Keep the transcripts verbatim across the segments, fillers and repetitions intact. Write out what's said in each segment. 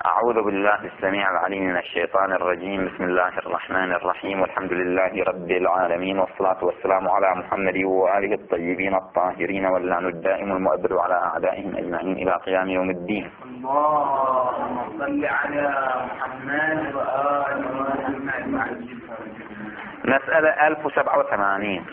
أعوذ بالله السميع العليم من الشيطان الرجيم. بسم الله الرحمن الرحيم، والحمد لله رب العالمين، والصلاة والسلام على محمد وآله الطيبين الطاهرين، واللعن الدائم المؤبد على أعدائهم أجمعين إلى قيام يوم الدين. اللهم صل على محمد وآله أجمعين. مسألة ألف وسبعة وثمانين.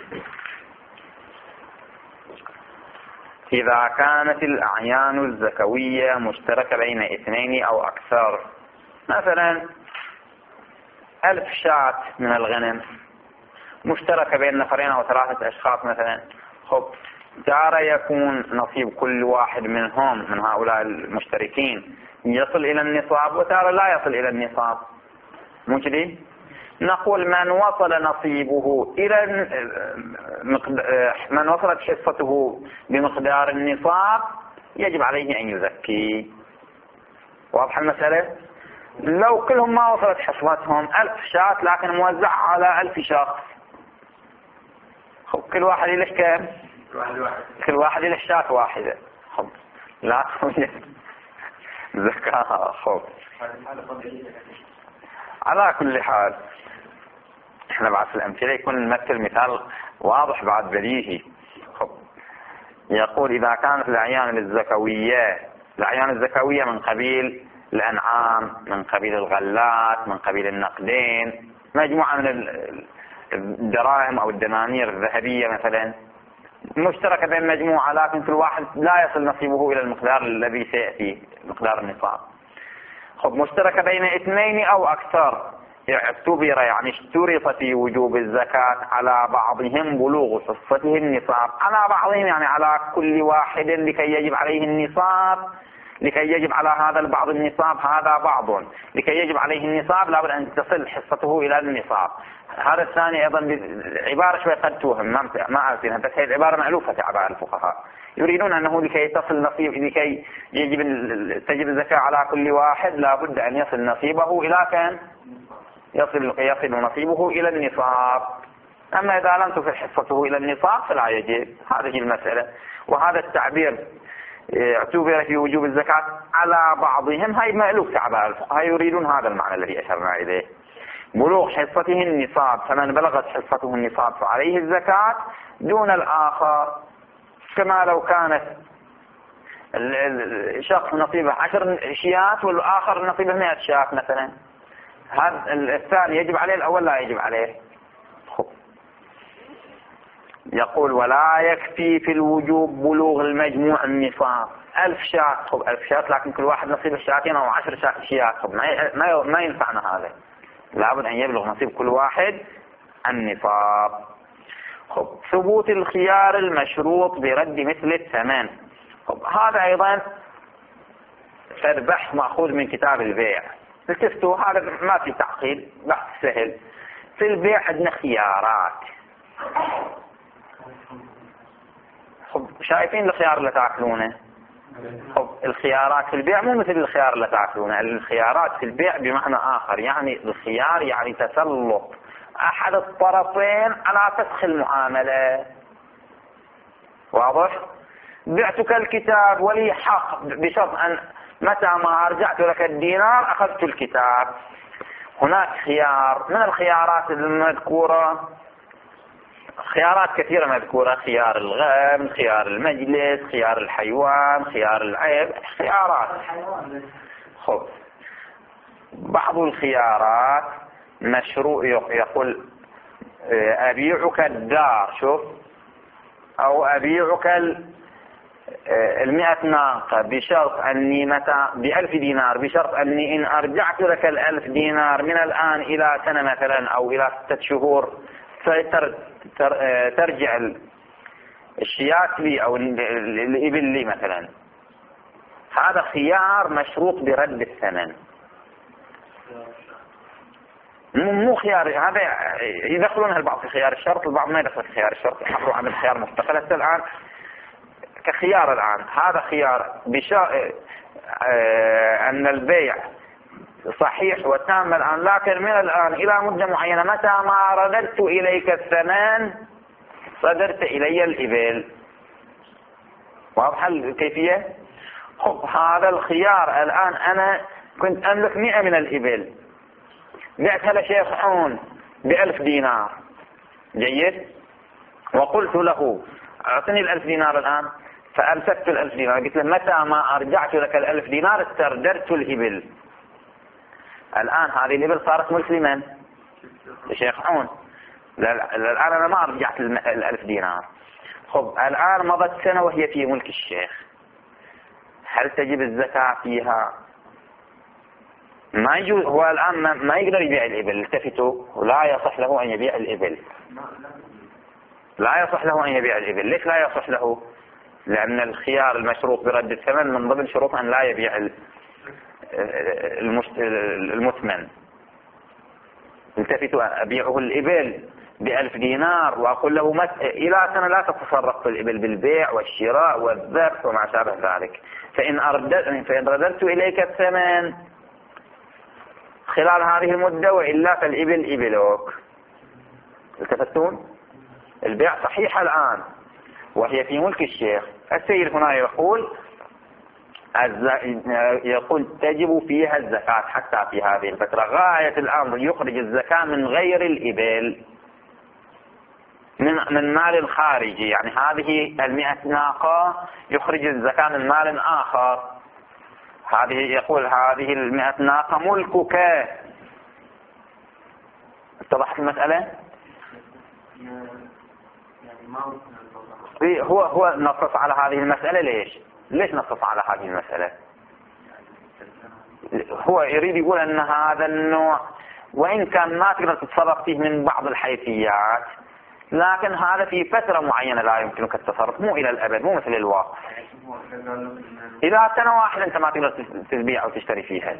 إذا كانت الأعيان الزكوية مشتركة بين اثنين أو أكثر، مثلا ألف شاة من الغنم مشتركة بين نفرين أو ثلاثة أشخاص مثلا، خب تارة يكون نصيب كل واحد منهم من هؤلاء المشتركين يصل إلى النصاب، وتارة لا يصل إلى النصاب. مو كذي؟ نقول من وصل نصيبه إلى من وصلت حصته بمقدار النصاب يجب عليه أن يزكي. واضح المسألة؟ لو كلهم ما وصلت حصتهم ألف شاة لكن موزعة على ألف شخص، خب كل واحد له كم؟ كل واحد له شاة واحدة، خب لا زكاة. خب على كل حال احنا بعد في الامثله يكون نمثل مثال واضح بعد بديهي. خب يقول اذا كانت الاعيان الزكويه الاعيان الزكويه من قبيل الانعام، من قبيل الغلات، من قبيل النقدين، مجموعه من الدراهم او الدنانير الذهبيه مثلا مشتركه بين مجموعه، لكن كل واحد لا يصل نصيبه الى المقدار الذي سياتي مقدار النصاب. خب مشتركه بين اثنين او اكثر، اعتبر يعني اشترط في وجوب الزكاة على بعضهم بلوغ حصته النصاب، على بعضهم يعني على كل واحد لكي يجب عليه النصاب، لكي يجب على هذا البعض النصاب، هذا بعض لكي يجب عليه النصاب لابد أن تصل حصته إلى النصاب. هذا الثاني أيضا عبارة شوي قد توهم، ما أعرفينها، بس هي العبارة مألوفة في أعضاء الفقهاء، يريدون أنه لكي تصل نصيب لكي يجب تجب الزكاة على كل واحد لابد أن يصل نصيبه إلى كم؟ يصل يصل نصيبه إلى النصاب. أما إذا لم تصل حصته إلى النصاب فلا يجب. هذه المسألة، وهذا التعبير اعتبر في وجوب الزكاة على بعضهم هاي مألوف تعبير الفقهاء، يريدون هذا المعنى الذي أشرنا إليه، بلوغ حصته النصاب، فمن بلغت حصته النصاب فعليه الزكاة دون الآخر، كما لو كانت الشخص نصيبه عشر شيات والآخر نصيبه مئة شاة مثلا، هذا الثاني يجب عليه، الأول لا يجب عليه. خب. يقول ولا يكفي في الوجوب بلوغ المجموع النصاب، ألف شاة، خب ألف شاة لكن كل واحد نصيب الشاتين أو عشر شيات، خب ما ما ينفعنا هذا، لابد أن يبلغ نصيب كل واحد النصاب. خب ثبوت الخيار المشروط برد مثل الثمن، خب هذا أيضا بحث مأخوذ من كتاب البيع، التفتوا هذا ما في تعقيد، بحث سهل. في البيع عندنا خيارات، خب شايفين الخيار اللي تاكلونه؟ خب الخيارات في البيع مو مثل الخيار اللي تاكلونه، الخيارات في البيع بمعنى آخر، يعني الخيار يعني تسلط أحد الطرفين على فسخ المعاملة. واضح؟ بعتك الكتاب ولي حق بشرط أن متى ما أرجعت لك الدينار أخذت الكتاب. هناك خيار من الخيارات المذكورة، خيارات كثيرة مذكورة، خيار الغبن، خيار المجلس، خيار الحيوان، خيار العيب، خيارات. خب بعض الخيارات مشروع، يقول أبيعك الدار، شوف، أو أبيعك المئة ناقة بشرط أني متى بألف دينار، بشرط أني إن أرجعت لك الألف دينار من الآن إلى سنة مثلا أو إلى ستة شهور ترجع الشيات لي أو الإبل لي مثلا. هذا خيار مشروط برد الثمن، مو خيار، هذا يدخلونها البعض في خيار الشرط، البعض ما يدخل في خيار الشرط، يحضروا عن الخيار مستقل. الآن كخيار الآن هذا خيار بشا... آه... أن البيع صحيح وتام الآن، لكن من الآن إلى مدة معينة متى ما رددت إليك الثمن صدرت إلي الإبل. واضح الكيفية؟ خب هذا الخيار الآن أنا كنت أملك مئة من الإبل، بعتها لشيخ عون بألف دينار، جيد، وقلت له أعطني الألف دينار الآن، فأمسكت الألف دينار، قلت له متى ما أرجعت لك الألف دينار استردرت الإبل. الآن هذه الإبل صارت ملك لمن؟ لشيخ عون. الآن أنا ما رجعت الألف دينار. خب الآن مضت سنة وهي في ملك الشيخ، هل تجب الزكاة فيها؟ ما يجوز. هو الآن ما, ما يقدر يبيع الإبل، التفتوا، ولا يصح له أن يبيع الإبل، لا يصح له أن يبيع الإبل. ليش لا يصح له؟ لأن الخيار المشروط برد الثمن من ضمن شروط أن لا يبيع المثمن. التفتوا، أبيعه الإبل بألف دينار وأقول له مس... إلى سنة لا تتصرف في الإبل بالبيع والشراء والذبح وما شابه ذلك، فإن أردت فإن رددت إليك الثمن خلال هذه المدة وإلا فالإبل إبلوك. التفتون؟ البيع صحيح الآن وهي في ملك الشيخ. السيد هنا يقول يقول تجب فيها الزكاة حتى في هذه الفترة. غاية الأمر يخرج الزكاة من غير الإبل، من من مال خارجي، يعني هذه المئة ناقة يخرج الزكاة من مال آخر. هذه يقول هذه المئة ناقة ملكك. اتضحت المسألة؟ هو هو نصص على هذه المسألة. ليش؟ ليش نصص على هذه المسألة؟ هو يريد يقول أن هذا النوع وإن كان ما تقدر تتصرف فيه من بعض الحيثيات، لكن هذا في فترة معينة لا يمكنك التصرف، مو إلى الأبد، مو مثل الواقع. إلى سنة واحدة أنت ما تقدر تبيع أو تشتري فيها.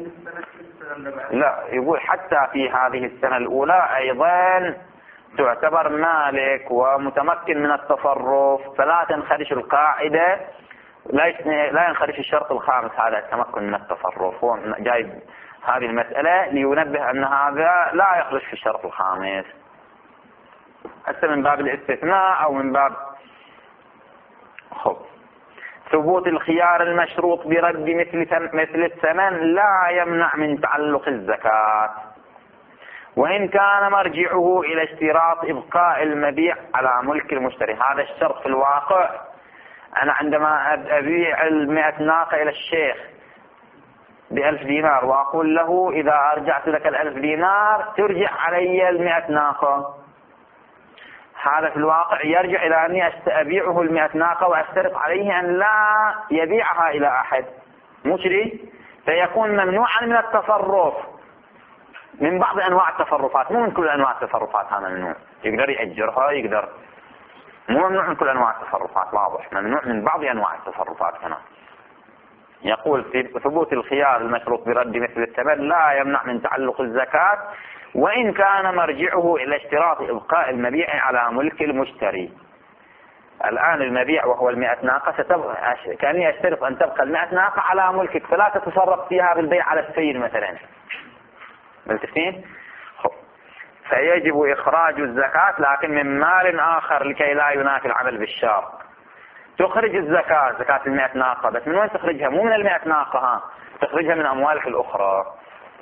لا، يقول حتى في هذه السنة الأولى أيضا تعتبر مالك ومتمكن من التصرف، فلا تنخدش القاعدة، لا ينخدش الشرط الخامس هذا التمكن من التصرف. هو جايب هذه المسألة لينبه أن هذا لا يخرج في الشرط الخامس، حتى من باب الاستثناء أو من باب خب. ثبوت الخيار المشروط برد مثل مثل الثمن لا يمنع من تعلق الزكاة، وإن كان مرجعه إلى اشتراط إبقاء المبيع على ملك المشتري. هذا الشرط في الواقع، أنا عندما أبيع المئة ناقة إلى الشيخ بألف دينار وأقول له إذا أرجعت لك الألف دينار ترجع علي المئة ناقة، هذا في الواقع يرجع إلى أني أبيعه المئة ناقة وأشترط عليه أن لا يبيعها إلى أحد مشري، فيكون ممنوعا من التصرف من بعض أنواع التصرفات، مو من كل أنواع التصرفات. هذا ممنوع، يقدر يأجرها، يقدر، مو ممنوع من كل أنواع التصرفات، واضح، ممنوع من بعض أنواع التصرفات كمان. يقول في ثبوت الخيار المشروط برد مثل الثمن لا يمنع من تعلق الزكاة، وإن كان مرجعه إلى اشتراط إبقاء المبيع على ملك المشتري. الآن المبيع وهو المئة ناقة ستبقى، كأني أشترط أن تبقى المئة ناقة على ملكك، فلا تتصرف فيها بالبيع على السيد مثلا. ملتفين؟ فيجب إخراج الزكاة لكن من مال آخر لكي لا ينافي العمل بالشرط. تخرج الزكاة، زكاة المئة ناقة، بس من وين تخرجها؟ مو من المئة ناقة، ها تخرجها من أموالك الأخرى.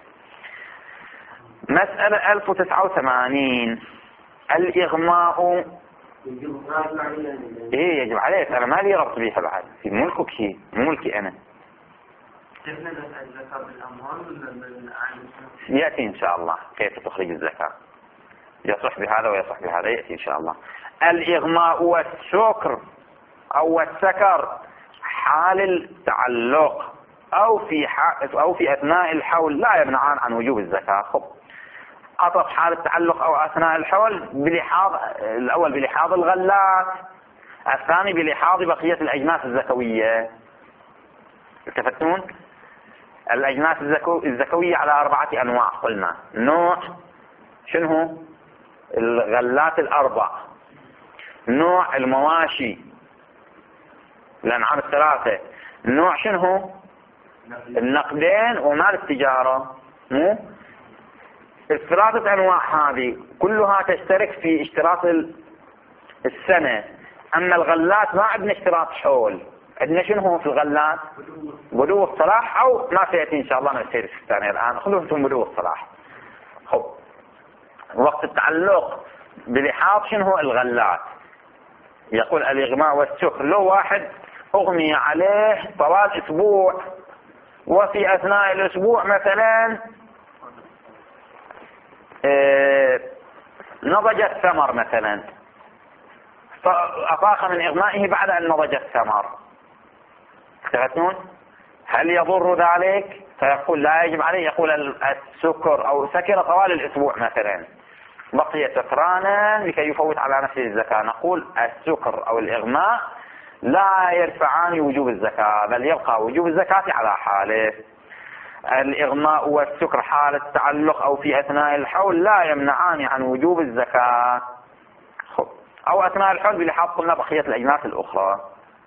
مسألة ألف وتسعة وثمانين، الإغماء. إيه يجب عليك، أنا ما لي ربط بيها بعد، في ملكك شيء، مو ملكي أنا. يأتي إن شاء الله كيف تخرج الزكاة، يصح بهذا ويصح بهذا، يأتي إن شاء الله. الإغماء والسكر أو السكر حال التعلق أو في أو في أثناء الحول لا يمنعان عن وجوب الزكاة. خب، عطف حال التعلق أو أثناء الحول بلحاظ الأول بلحاظ الغلات، الثاني بلحاظ بقية الأجناس الزكوية. التفتون؟ الأجناس الزكوية على أربعة أنواع قلنا. نوع شنو؟ الغلات الأربع. نوع المواشي الأنعام الثلاثة. نوع شنو؟ النقدين ومال التجارة. مو الثلاثة أنواع هذه كلها تشترك في اشتراط السنة. أما الغلات ما عندنا اشتراط حول، عندنا شنو هو في الغلات؟ بدو الصلاح، أو ما سيأتي إن شاء الله نسير في الثانية الآن، خذوه ثم بدو الصلاح. خب وقت التعلق بلحاظ شنو هو الغلات؟ يقول الإغماء والسكر، لو واحد أغمي عليه طوال أسبوع وفي أثناء الأسبوع مثلا اه نضج الثمر مثلا، فأفاق من إغمائه بعد أن نضج الثمر، تفهمون؟ هل يضر ذلك؟ فيقول لا يجب عليه، يقول السكر أو سكر طوال الأسبوع مثلا بقي سكرانا لكي يفوت على نفسه الزكاة، نقول السكر أو الإغماء لا يرفعان وجوب الزكاة، بل يبقى وجوب الزكاة على حاله. الإغماء والسكر حال التعلق أو في أثناء الحول لا يمنعان عن وجوب الزكاة، أو أثناء الحول بلحاظ قلنا بقية الأجناس الأخرى.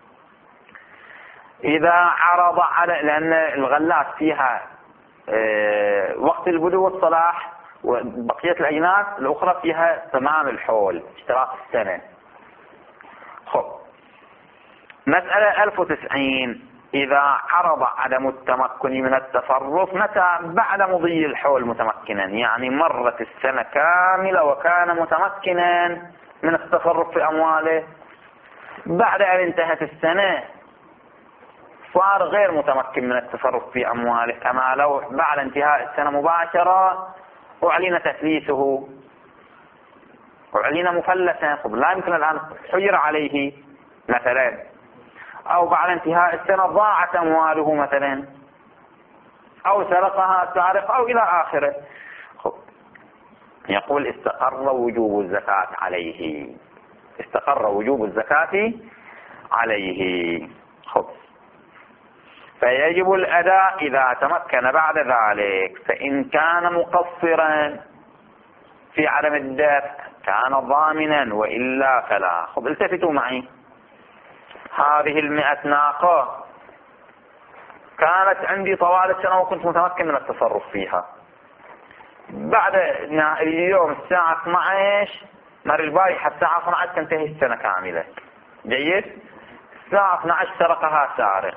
إذا عرض على، لأن الغلات فيها اه وقت البدو والصلاح، وبقية الأجناس الأخرى فيها تمام الحول اشتراك السنة. خب مسألة ألف وتسعين، إذا عرض عدم التمكن من التصرف متى؟ بعد مضي الحول متمكنا، يعني مرت السنة كاملة وكان متمكنا من التصرف في أمواله، بعد أن انتهت السنة صار غير متمكن من التصرف في أمواله. أما لو بعد انتهاء السنة مباشرة أعلن تثليثه، أعلن مفلسا، لا يمكن الآن حجر عليه مثلا، أو بعد انتهاء السنة ضاعت أمواله مثلا، أو سرقها سارق، أو إلى آخره. يقول استقر وجوب الزكاة عليه، استقر وجوب الزكاة عليه. خب فيجب الأداء إذا تمكن بعد ذلك، فإن كان مقصرا في عدم الدفع كان ضامنا وإلا فلا. خب التفتوا معي، هذه المئة ناقة كانت عندي طوال السنة وكنت متمكن من التصرف فيها، بعد اليوم الساعة اثني عشر مر البارحة الساعة اثني عشر تنتهي السنة كاملة، جيد؟ الساعة اثني عشر سرقها سارق.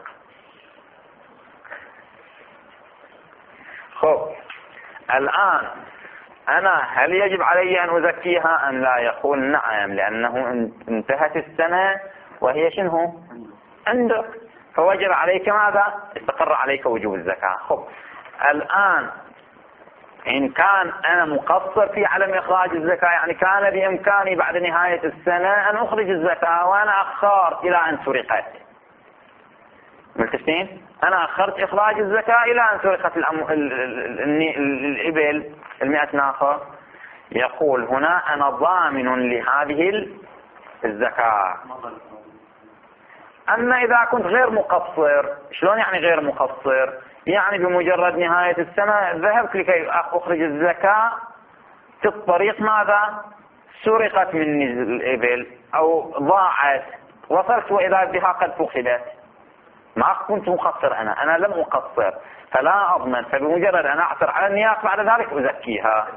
خب الآن أنا هل يجب علي أن أزكيها أم لا؟ يقول نعم، لأنه انتهت السنة وهي شنو عندك، فوجب عليك ماذا؟ استقر عليك وجوب الزكاة. خب الآن إن كان أنا مقصر في عدم إخراج الزكاة، يعني كان بإمكاني بعد نهاية السنة أن أخرج الزكاة وأنا أخرت إلى أن سرقت، ملتفتين؟ أنا أخرت إخراج الزكاة إلى أن سرقت الأم... ال... ال... ال... الإبل المئة ناقة، يقول هنا أنا ضامن لهذه الزكاة. أما إذا كنت غير مقصر، شلون يعني غير مقصر؟ يعني بمجرد نهاية السنة ذهبت لكي أخرج الزكاة، في الطريق ماذا؟ سرقت مني الإبل أو ضاعت، وصلت وإذا بها قد فقدت، ما كنت مقصر، أنا أنا لم أقصر فلا أضمن، فبمجرد أن أعثر على النياق بعد ذلك أزكيها.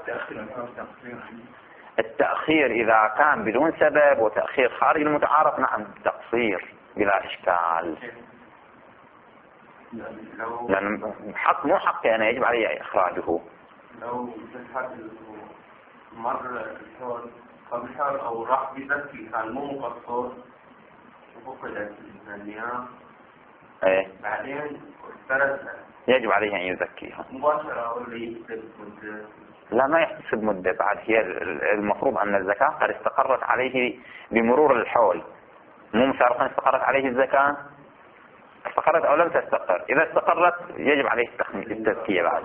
التأخير إذا كان بدون سبب وتأخير خارج المتعارف نعم تقصير بلا إشكال، لأن حق مو حقي أنا يجب علي إخراجه. لو مر الحول قبل حول أو راح بذكي كان مو مقصر وفقدت النياق، ايه بعدين اختلفنا يجب عليه أن يزكيها مباشرة ولا يحسب مدة؟ لا ما يحسب مدة، بعد هي المفروض أن الزكاة قد استقرت عليه بمرور الحول، مو مسابقا استقرت عليه الزكاة، استقرت أو لم تستقر. إذا استقرت يجب عليه التزكية بعد،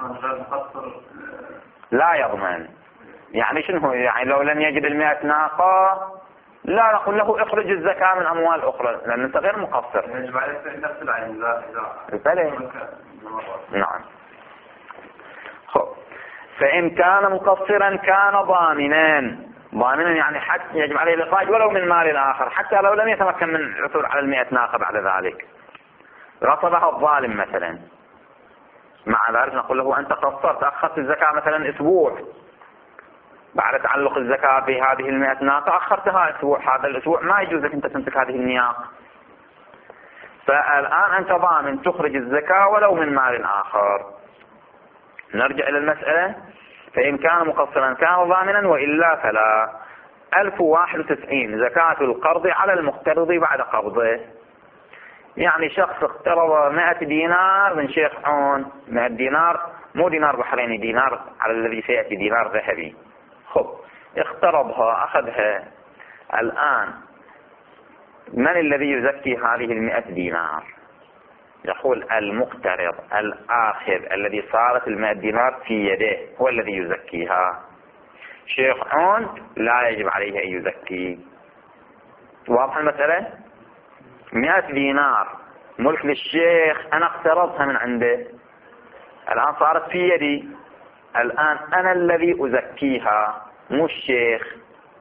لا يضمن. يعني شنو؟ يعني لو لم يجد المئة ناقة لا نقول له اخرج الزكاة من أموال أخرى، لأن أنت غير مقصر. يجب عليه نفس العين لا بلى نعم. خب فإن كان مقصرا كان ضامنا، ضامنا يعني حتى يجب عليه الإخراج ولو من مال آخر، حتى لو لم يتمكن من العثور على المئة ناقة بعد ذلك. غصبها الظالم مثلا، مع ذلك نقول له أنت قصرت، أخرت الزكاة مثلا أسبوع، بعد تعلق الزكاة بهذه المئة ناقة أخرتها أسبوع، هذا الأسبوع ما يجوز لك أنت تمسك هذه النياق، فالآن أنت ضامن تخرج الزكاة ولو من مال آخر. نرجع إلى المسألة. فإن كان مقصرا كان ضامنا وإلا فلا. ألف وواحد وتسعين زكاة القرض على المقترض بعد قبضه. يعني شخص اقترض مئة دينار من شيخ عون، مئة دينار مو دينار بحريني، دينار على الذي سيأتي دينار ذهبي. خب اقترضها أخذها. الآن من الذي يزكي هذه المئة دينار؟ يقول المقترض الآخذ الذي صارت المئة دينار في يده هو الذي يزكيها. شيخ عون لا يجب عليه أن يزكي. واضح المسألة؟ مئة دينار ملك للشيخ، أنا اقترضتها من عنده، الآن صارت في يدي، الآن أنا الذي أزكيها مو الشيخ.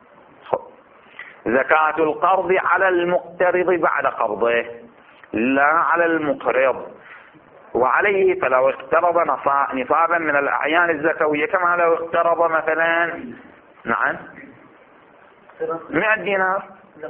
زكاة القرض على المقترض بعد قبضه لا على المقرض. وعليه فلو اقترض نصابا من الأعيان الزكوية كما لو اقترض مثلا نعم مئة دينار،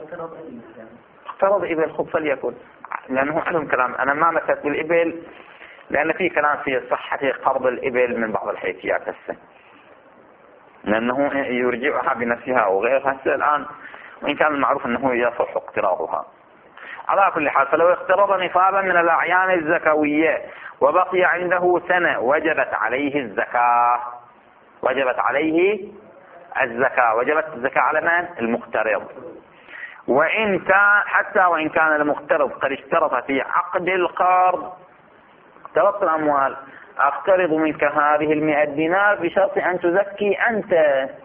اقترض إبل خب فليكن، لأنه عندهم كلام. أنا ما مثلت بالإبل لأن في كلام في صحة قرض الإبل من بعض الحيثيات هسه، لأنه يرجعها بنفسها أو غيرها هسه الآن، وإن كان المعروف أنه يصح اقتراضها. على كل حال فلو اقترض نصابا من الأعيان الزكوية وبقي عنده سنة وجبت عليه الزكاة، وجبت عليه الزكاة وجبت الزكاة على من؟ المقترض. وإن كان حتى وإن كان المقترض قد اشترط في عقد القرض، اقترضت الأموال، أقترض منك هذه المئة دينار بشرط أن تزكي أنت،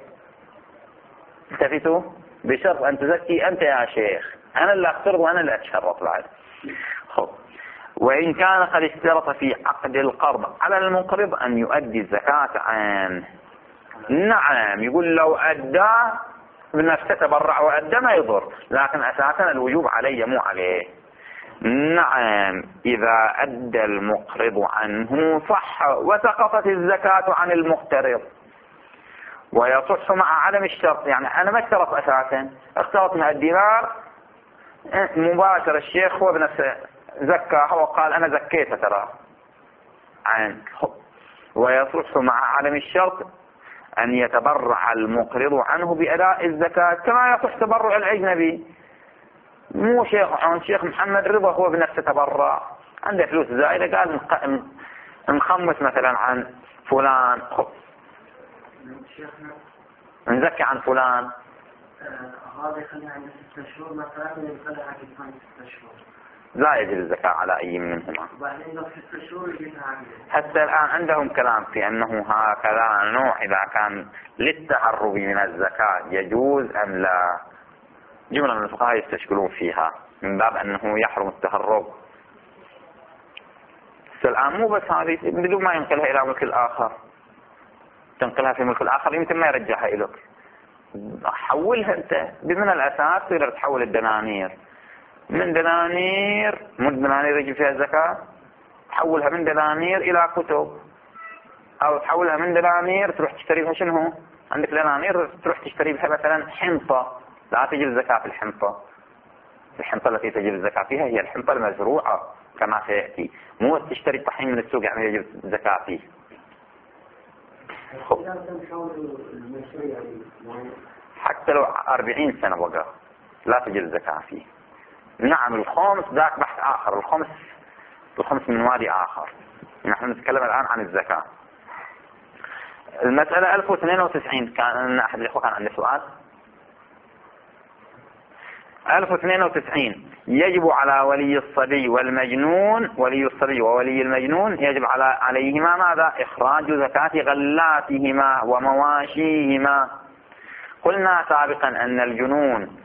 التفتوا، بشرط أن تزكي أنت يا شيخ، أنا اللي أقترض وأنا اللي أتشرط بعد. خب. وإن كان قد اشترط في عقد القرض على المقرض أن يؤدي الزكاة عنه. نعم، يقول لو أدى بنفسه تبرع وأدى ما يضر، لكن أساسا الوجوب علي مو عليه. نعم، إذا أدى المقرض عنه صح وسقطت الزكاة عن المقترض. ويصح مع عدم الشرط، يعني أنا ما اشترط أساسا، اخترت مئة دينار مباشر الشيخ هو بنفسه زكاها وقال أنا زكيت ترى عنك. ويصح مع عدم الشرط أن يتبرع المقرض عنه بأداء الزكاة كما يصح تبرع الأجنبي. مو شيخ عن شيخ محمد رضا هو بنفسه تبرع، عنده فلوس زائدة قال نخمس مثلا عن فلان، نزكي عن فلان، هذا يخليها عند ستة شهور مثلا ويخليها عند ثمان ستة شهور، لا يجب الزكاة على أي منهما. وبعدين لو ستة شهور يجيبها عند. حتى الآن عندهم كلام في أنه هكذا نوع إذا كان للتهرب من الزكاة يجوز أم لا. جملة من الفقهاء يستشكلون فيها من باب أنه يحرم التهرب. الآن مو بس هذه، بدون ما ينقلها إلى ملك الآخر، تنقلها في ملك الآخر يمكن ما يرجعها إليك، حولها أنت بمن الأساس تقدر تحول الدنانير من دنانير، من دنانير يجب فيها الزكاة، تحولها من دنانير إلى كتب، أو تحولها من دنانير تروح تشتري بها شنو؟ عندك دنانير تروح تشتري بها مثلا حنطة، لا تجب الزكاة في الحنطة. الحنطة التي تجب الزكاة فيها هي الحنطة المزروعة كما سيأتي، مو تشتري طحين من السوق يعني يجب الزكاة فيه. حتى لو أربعين سنة بقى لا تجب الزكاة فيه. نعم، الخمس ذاك بحث آخر، الخمس الخمس من وادي آخر. نحن نتكلم الآن عن الزكاة. المسألة ألف واثنين وتسعين، كان أحد الإخوة كان عنده سؤال. ألف واثنين وتسعين يجب على ولي الصبي والمجنون، ولي الصبي وولي المجنون يجب على عليهما ماذا؟ إخراج زكاة غلاتهما ومواشيهما. قلنا سابقا أن الجنون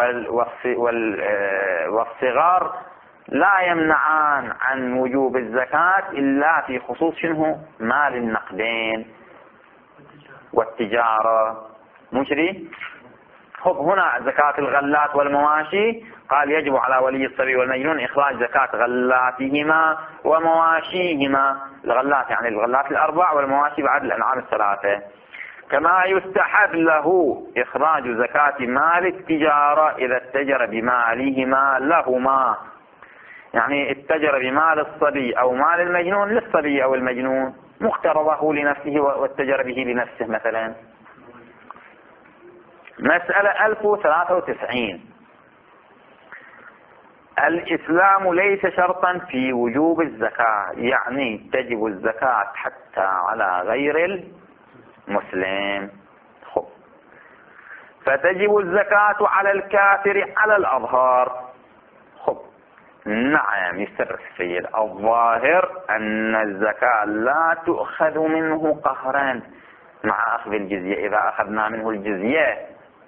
والصغار لا يمنعان عن وجوب الزكاة إلا في خصوص شنو؟ مال النقدين والتجارة، مشري. خب هنا زكاة الغلات والمواشي قال يجب على ولي الصبي والمجنون إخراج زكاة غلاتهما ومواشيهما. الغلات يعني الغلات الأربع، والمواشي بعد الأنعام الثلاثة. كما يستحب له إخراج زكاة مال التجارة إذا اتجر بمالهما لهما. يعني اتجر بمال الصبي أو مال المجنون للصبي أو المجنون، مقترضه لنفسه واتجر به لنفسه مثلا. مسألة ألف وثلاثة وتسعين. الإسلام ليس شرطا في وجوب الزكاة، يعني تجب الزكاة حتى على غير المسلم. خب. فتجب الزكاة على الكافر على الأظهار. خب. نعم يسر السيد، الظاهر أن الزكاة لا تؤخذ منه قهرا مع أخذ الجزية. إذا أخذنا منه الجزية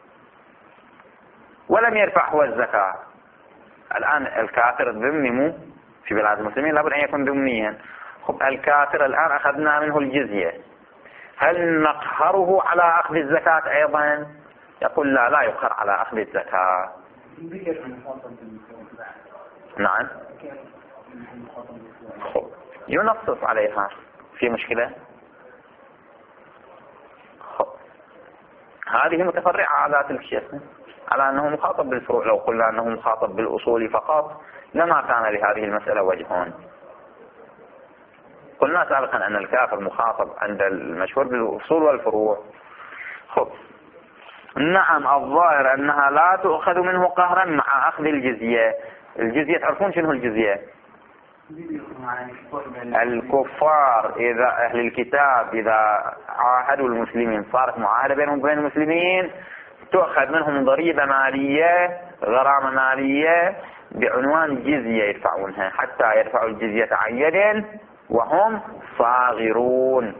ولم يرفع هو الزكاة، الآن الكافر ذمم في بلاد المسلمين لابد أن يكون ذميا. خب الكافر الآن أخذنا منه الجزية، هل نقهره على أخذ الزكاة أيضا؟ يقول لا، لا يقهر على أخذ الزكاة. نعم خب. ينصف عليها، في مشكلة؟ خب. هذه متفرعة على تلك الشيء، على أنه مخاطب بالفروع. لو قلنا أنه مخاطب بالأصول فقط لما كان لهذه المسألة وجهون. قلنا سابقا أن الكافر مخاطب عند المشهور بالأصول والفروع. خب. نعم الظاهر أنها لا تؤخذ منه قهرا مع أخذ الجزية. الجزية تعرفون شنو الجزية؟ الكفار إذا أهل الكتاب إذا عاهدوا المسلمين، صارت معاهدة بينهم وبين المسلمين، تؤخذ منهم ضريبة مالية، غرامة مالية بعنوان جزية يدفعونها حتى يدفعوا الجزية عن يد وهم صاغرون.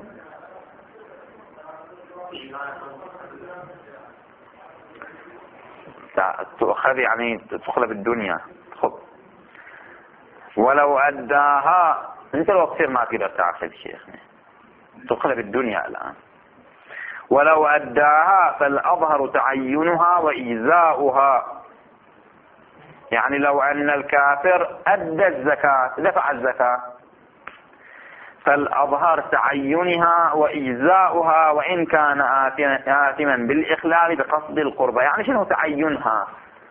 تؤخذ يعني تدخل بالدنيا. خب. ولو أداها انت لو تصير ما تقدر تعرف الشيخ، تدخل بالدنيا الآن. ولو أداها فالأظهر تعينها وإجزاؤها، يعني لو أن الكافر أدى الزكاة دفع الزكاة فالأظهر تعينها وإجزاؤها وإن كان آثما بالإخلال بقصد القربة. يعني شنو تعينها؟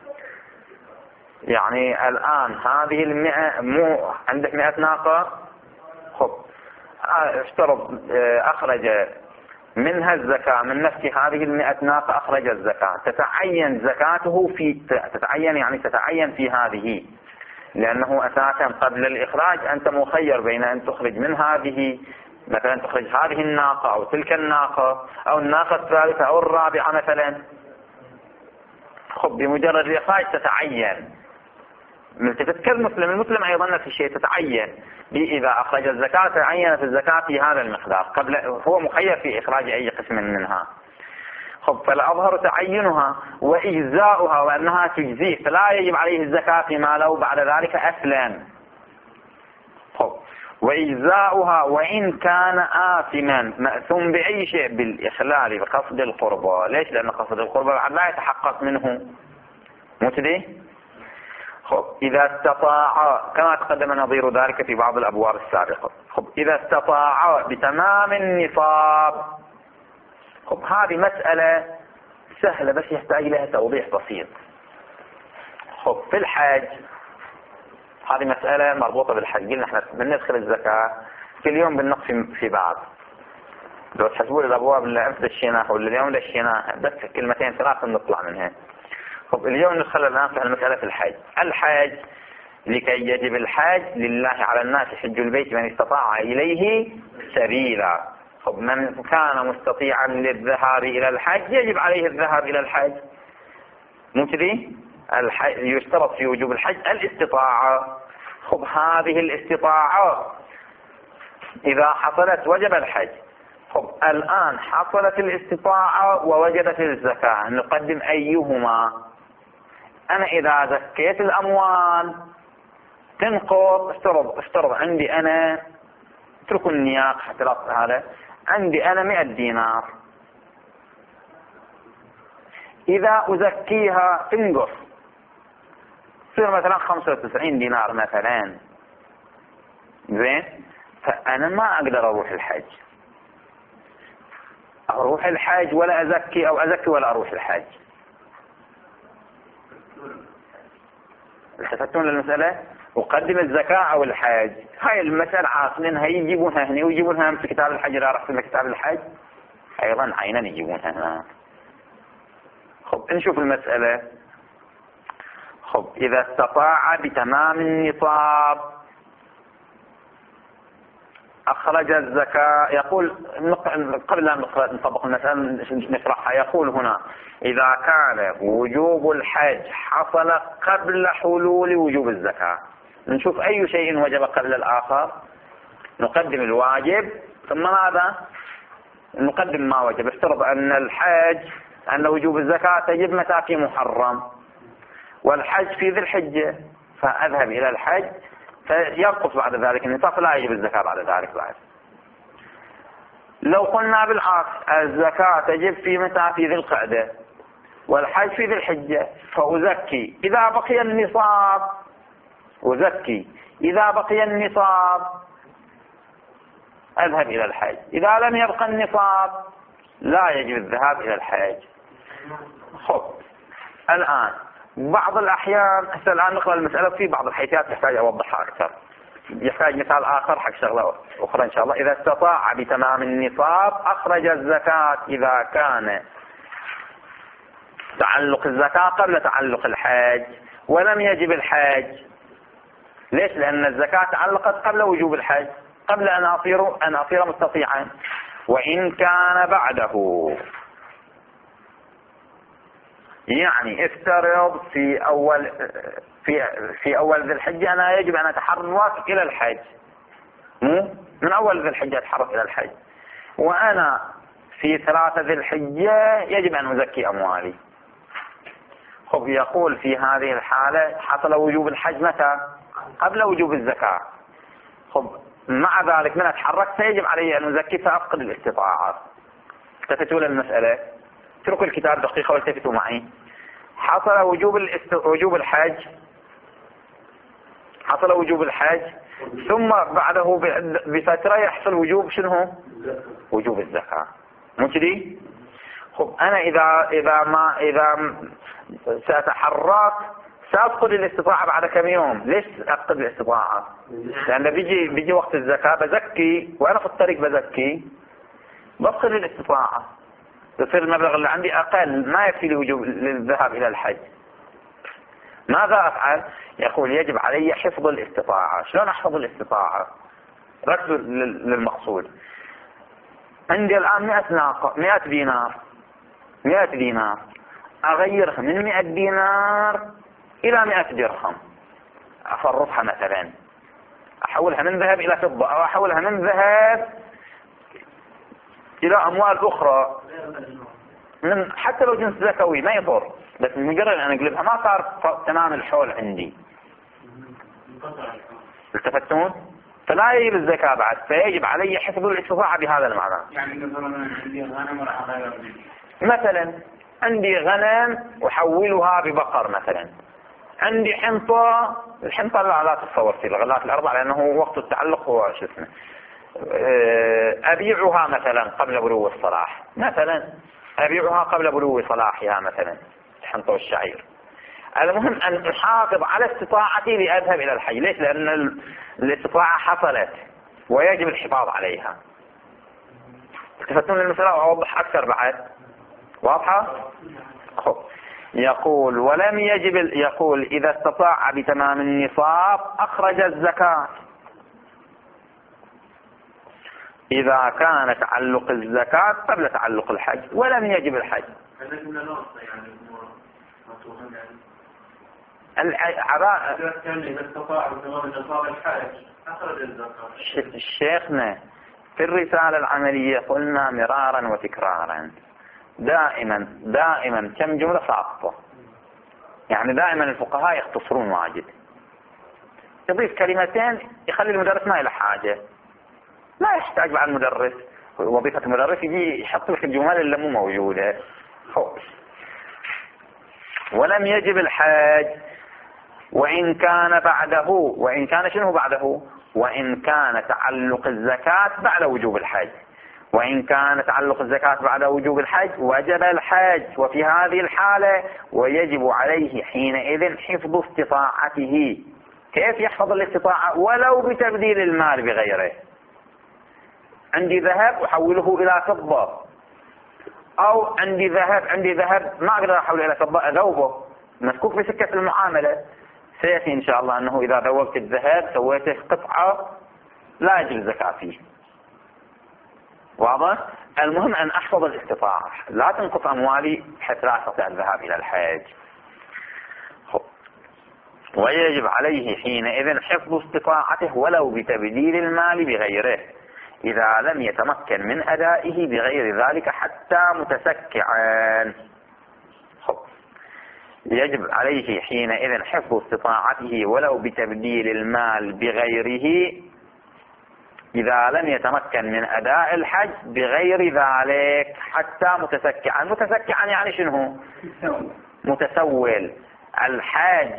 يعني الآن هذه المئة، مو عندك مئة ناقة، خب افترض أخرج منها الزكاة من نفس هذه المئة ناقة، أخرج الزكاة، تتعين زكاته في تتعين يعني تتعين في هذه، لأنه أساسا قبل الإخراج أنت مخير بين أن تخرج من هذه، مثلا تخرج هذه الناقة أو تلك الناقة أو الناقة الثالثة أو الرابعة مثلا. خب بمجرد الإخراج تتعين. تذكر المسلم المسلم أيضا نفس الشيء تتعين، إذا أخرج الزكاة تعينت الزكاة في هذا المقدار، قبل هو مخير في إخراج أي قسم منها. خب فالأظهر تعينها وإجزاؤها وأنها تجزيه، فلا يجب عليه الزكاة فيما لو بعد ذلك أسلم. خب وإجزاؤها وإن كان آثما مأثوم بأي شيء بالإخلال بقصد القربة. ليش؟ لأن قصد القربة لا يتحقق منه متدي. خب إذا استطاع كما تقدم نظير ذلك في بعض الأبواب السابقة. خب إذا استطاع بتمام النصاب. خب هذه مسألة سهلة بس يحتاج لها توضيح بسيط. خب في الحج هذه مسألة مربوطة بالحج. قلنا احنا بندخل الزكاة كل يوم بنقسم في بعض، لو تحسبوا الأبواب اللي أمس دشيناها واللي اليوم دشيناها بس كلمتين ثلاثة نطلع منها. خب اليوم ندخل الآن في المسألة في الحج. الحج لكي يجب الحج لله على الناس حج البيت من استطاع إليه سبيلا. خب من كان مستطيعا للذهاب إلى الحج يجب عليه الذهاب إلى الحج. مو كذي؟ يشترط في وجوب الحج الاستطاعة. خب هذه الاستطاعة إذا حصلت وجب الحج. خب الآن حصلت الاستطاعة ووجبت الزكاة، نقدم أيهما؟ أنا إذا زكيت الأموال تنقص، افترض افترض عندي أنا، اتركوا النياق حتى لا هذا، عندي أنا مئة دينار، إذا أزكيها تنقص تصير مثلا خمسة وتسعين دينار مثلا، زين؟ فأنا ما أقدر أروح الحج، أروح الحج ولا أزكي أو أزكي ولا أروح الحج. التفتون للمسألة؟ أقدم الزكاة أو الحج؟ هاي المسألة عاصلينها يجيبونها هنا ويجيبونها في كتاب الحج. لا رحت كتاب الحج أيضا عينا يجيبونها هنا. خب نشوف المسألة. خب إذا استطاع بتمام النصاب أخرج الزكاة. يقول قبل أن نطبق المسألة نشرحها. يقول هنا إذا كان وجوب الحج حصل قبل حلول وجوب الزكاة، نشوف أي شيء وجب قبل الآخر، نقدم الواجب ثم ماذا؟ نقدم ما وجب. افترض أن الحج أن وجوب الزكاة تجب متى؟ في محرم، والحج في ذي الحجة، فأذهب إلى الحج فينقص بعد ذلك النصاب لا يجب الزكاة بعد ذلك. بعد لو قلنا بالعكس الزكاة تجب في متى؟ في ذي القعدة، والحج في ذي الحجة، فأزكي إذا بقي النصاب، أزكي إذا بقي النصاب أذهب إلى الحج، إذا لم يبقى النصاب لا يجب الذهاب إلى الحج. خب الآن بعض الأحيان هسه الآن نقرأ المسألة في بعض الحيثيات يحتاج أوضحها أكثر، يحتاج مثال آخر حق شغلة أخرى إن شاء الله. إذا استطاع بتمام النصاب أخرج الزكاة إذا كان تعلق الزكاة قبل تعلق الحج ولم يجب الحج. ليش؟ لأن الزكاة تعلقت قبل وجوب الحج، قبل أن أصير أن أصير مستطيعا. وإن كان بعده، يعني افترض في أول في في أول ذي الحجة أنا يجب أن أتحرك إلى الحج، مو من أول ذي الحجة أتحرك إلى الحج، وأنا في ثلاثة ذي الحجة يجب أن أزكي أموالي. خب يقول في هذه الحالة حصل وجوب الحج متى؟ قبل وجوب الزكاة. خب مع ذلك من أتحرك سيجب علي أن أزكي فأفقد الاستطاعة. التفتوا للمسألة، اتركوا الكتاب دقيقة والتفتوا معي. حصل وجوب الاست... وجوب الحج، حصل وجوب الحج ثم بعده بفترة يحصل وجوب شنو؟ وجوب الزكاة، مو كذي؟ خب أنا إذا إذا ما إذا سأتحرك سأفقد الاستطاعة بعد كم يوم. ليش أفقد الاستطاعة؟ لأن بيجي بيجي وقت الزكاة بزكي وأنا في الطريق بزكي بفقد الاستطاعة، يصير المبلغ اللي عندي أقل ما يكفي لوجوب للذهاب إلى الحج. ماذا أفعل؟ يقول يجب علي حفظ الاستطاعة. شلون أحفظ الاستطاعة؟ ركزوا للمقصود. عندي الآن مئة ناقة، مئة دينار، مئة دينار أغيرها من مئة دينار إلى مئة درهم، أفرطها مثلا، أحولها من ذهب إلى فضة، أو أحولها من ذهب إلى أموال أخرى، من حتى لو جنس زكوي ما يضر، بس مجرد أن أقلبها ما صار تمام الحول عندي. التفتون؟ فلا يجب الزكاة بعد، فيجب علي حفظ الاستطاعة بهذا المعنى. يعني مثلا عندي غنم وراح أغير مثلا عندي غنم أحولها ببقر مثلا، عندي حنطة، الحنطة لا, لا تتصور في الغلات الأربع لأنه وقت التعلق هو شو اسمه، أبيعها مثلا قبل بلوغ الصلاح، مثلا أبيعها قبل بلوغ صلاحها مثلا الحنطة والشعير. المهم أن أحافظ على استطاعتي لأذهب إلى الحج. ليش؟ لأن الاستطاعة حصلت ويجب الحفاظ عليها. تفتون المسألة وأوضح أكثر بعد؟ واضحة؟ خب يقول ولم يجب، يقول إذا استطاع بتمام النصاب أخرج الزكاة إذا كان تعلق الزكاة قبل تعلق الحج ولم يجب الحج. العراء إذا استطاع بتمام النصاب الحج أخرج الزكاة. شيخنا في الرسالة العملية قلنا مرارا وتكرارا دائما دائما كم جملة ساقطة، يعني دائما الفقهاء يختصرون واجد، يضيف كلمتين يخلي المدرس ما له حاجة، لا يحتاج بعد المدرس، وظيفة المدرس يجي يحط لك الجمل اللي مو موجودة. خوش. ولم يجب الحج وإن كان بعده، وإن كان شنو بعده؟ وإن كان تعلق الزكاة بعد وجوب الحج، وإن كان تعلق الزكاة بعد وجوب الحج وجب الحج، وفي هذه الحالة ويجب عليه حينئذ حفظ استطاعته كيف يحفظ الاستطاعة؟ ولو بتبديل المال بغيره. عندي ذهب أحوله إلى فضة، أو عندي ذهب عندي ذهب ما أقدر أحوله إلى فضة، أذوبه، مسكوك بسكة المعاملة. سيأتي إن شاء الله أنه إذا ذوبت الذهب سويته قطعة لا يجب الزكاة فيه. واضح؟ المهم أن أحفظ الاستطاعة، لا تنقص أموالي حتى لا أستطيع الذهاب إلى الحج. ويجب عليه حينئذ حفظ استطاعته ولو بتبديل المال بغيره إذا لم يتمكن من أدائه بغير ذلك حتى متسكعا. يجب عليه حينئذ حفظ استطاعته ولو بتبديل المال بغيره إذا لم يتمكن من أداء الحج بغير ذلك حتى متسكعا. متسكعا يعني شنو؟ متسول. الحاج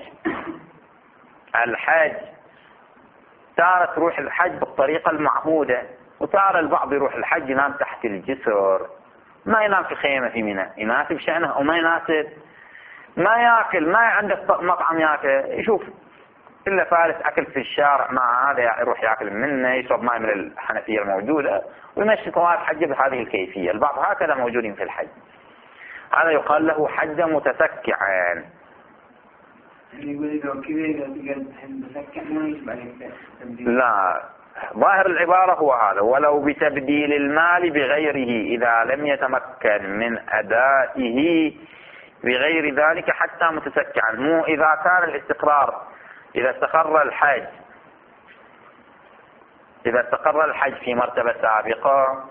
الحاج تارة تروح الحج بالطريقة المعهودة، وتارة البعض يروح الحج ينام تحت الجسر، ما ينام في خيمة في منى، يناسب شأنه أو ما يناسب، ما يأكل، ما عنده مطعم يأكل، يشوف إلا فارس أكل في الشارع مع هذا يروح يأكل منه، يشرب ماء من الحنفية الموجودة ويمشي طواف حج بهذه الكيفية. البعض هكذا موجودين في الحج، هذا يقال له حج متسكعا. لا، ظاهر العبارة هو هذا، ولو بتبديل المال بغيره إذا لم يتمكن من أدائه بغير ذلك حتى متسكعا. مو إذا كان الاستقرار، إذا استقر الحج إذا استقر الحج في مرتبة سابقة،